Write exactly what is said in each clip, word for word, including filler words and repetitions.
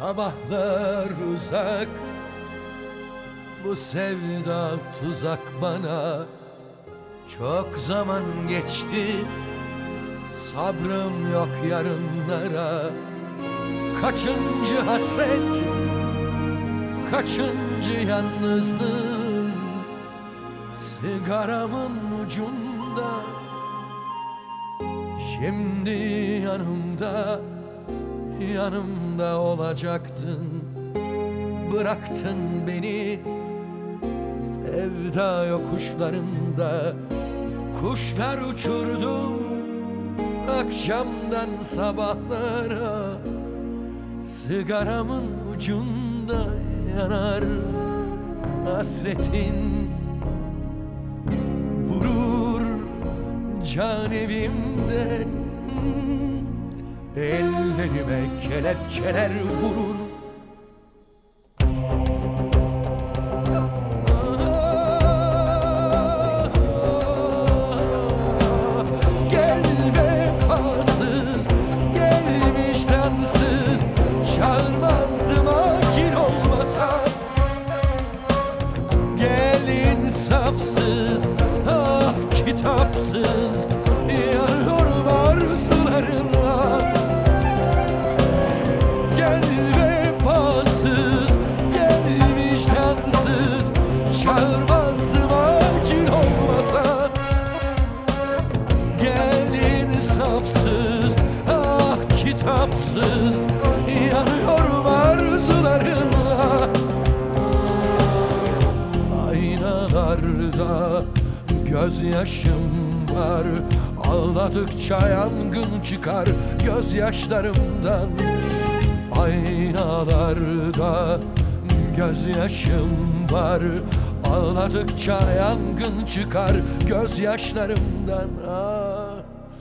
Sabahlar uzak, bu sevda tuzak bana. Çok zaman geçti, sabrım yok yarınlara. Kaçıncı hasret, kaçıncı yalnızlığım, sigaramın ucunda. Şimdi yanımda, yanımda olacaktın. Bıraktın beni sevda yokuşlarında. Kuşlar uçurdu akşamdan sabahlara. Sigaramın ucunda yanar hasretin. Vurur can evimden, ellerime kelepçeler vurur. Gel vefasız, gel vicdansız, çağırmazdım akil olmasa. Gel insafsız, ah kitapsız, yanıyorum arzularına. Gel vefasız, gel vicdansız, çağırmazdım acil olmasa. Gel insafsız, ah kitapsız, yanıyorum arzularına. Aynalarda gözyaşım var, ağladıkça yangın çıkar gözyaşlarımdan. Aynalarda gözyaşım var, ağladıkça yangın çıkar gözyaşlarımdan. Ah,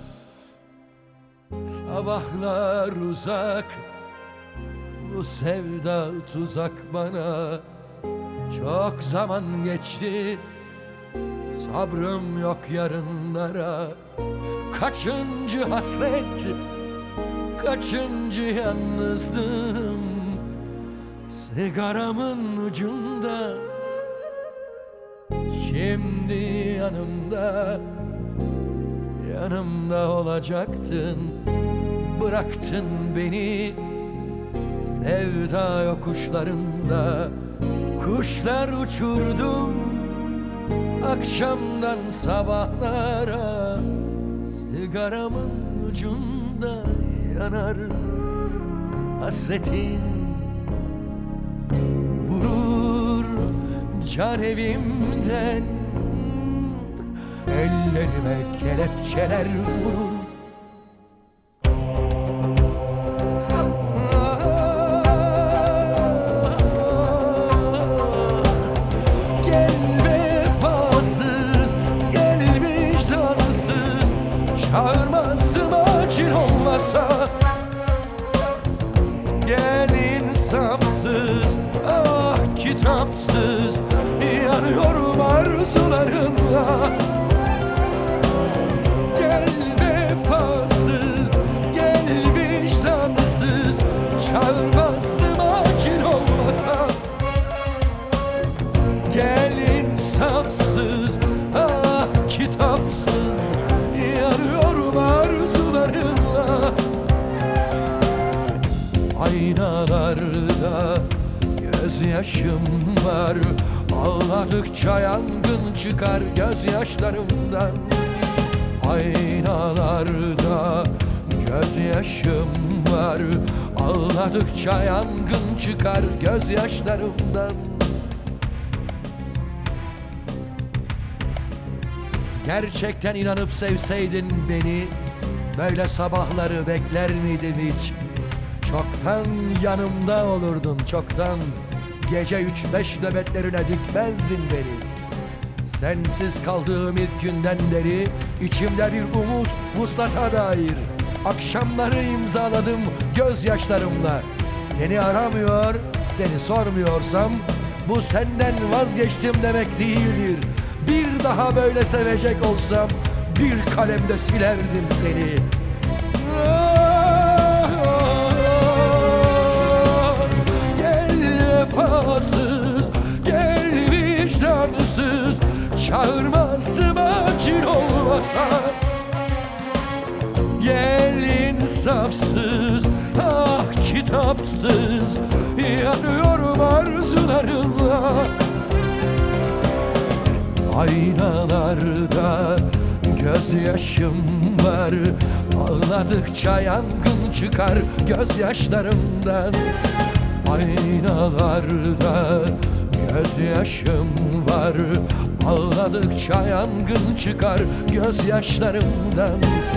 sabahlar uzak, bu sevda tuzak bana. Çok zaman geçti, sabrım yok yarınlara. Kaçıncı hasret, kaçıncı yalnızlığım, sigaramın ucunda. Şimdi yanımda, yanımda olacaktın. Bıraktın beni sevda yokuşlarında. Kuşlar uçurdum akşamdan sabahlara. Sigaramın ucunda yanar hasretin. Vurur can evimden, ellerime kelepçeler vurur. Çağırmazdım acil olmasa. Gel insafsız, ah kitapsız, yanıyorum arzularımla. Gel vefasız, gel vicdansız, çağırmazdım acil olmasa. Gel insafsız, ah kitapsız, yanıyorum arzularımla. Aynalarda gözyaşım var, ağladıkça yangın çıkar gözyaşlarımdan. Aynalarda gözyaşım var, ağladıkça yangın çıkar gözyaşlarımdan. Gerçekten inanıp sevseydin beni, böyle sabahları bekler miydim hiç? Çoktan yanımda olurdun, çoktan. Gece üç beş nöbetlerine dikmezdin beni. Sensiz kaldığım ilk günden beri içimde bir umut, vuslata dair. Akşamları imzaladım gözyaşlarımla. Seni aramıyor, seni sormuyorsam bu senden vazgeçtim demek değildir. Bir daha böyle sevecek olsam bir kalemde silerdim seni. vefasız, gel vicdansız. Çağırmazdım acil olmasa. Gel insafsız, ah kitapsız, yanıyorum arzularımla. Aynalarda gözyaşım var, ağladıkça yangın çıkar gözyaşlarımdan. Aynalarda gözyaşım var, ağladıkça yangın çıkar gözyaşlarımdan.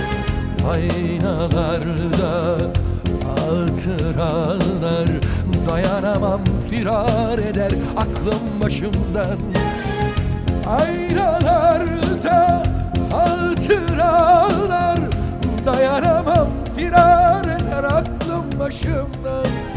Aynalarda hatıralar, dayanamam firar eder aklım başımdan. Aynalarda hatıralar, dayanamam firar eder aklım başımdan.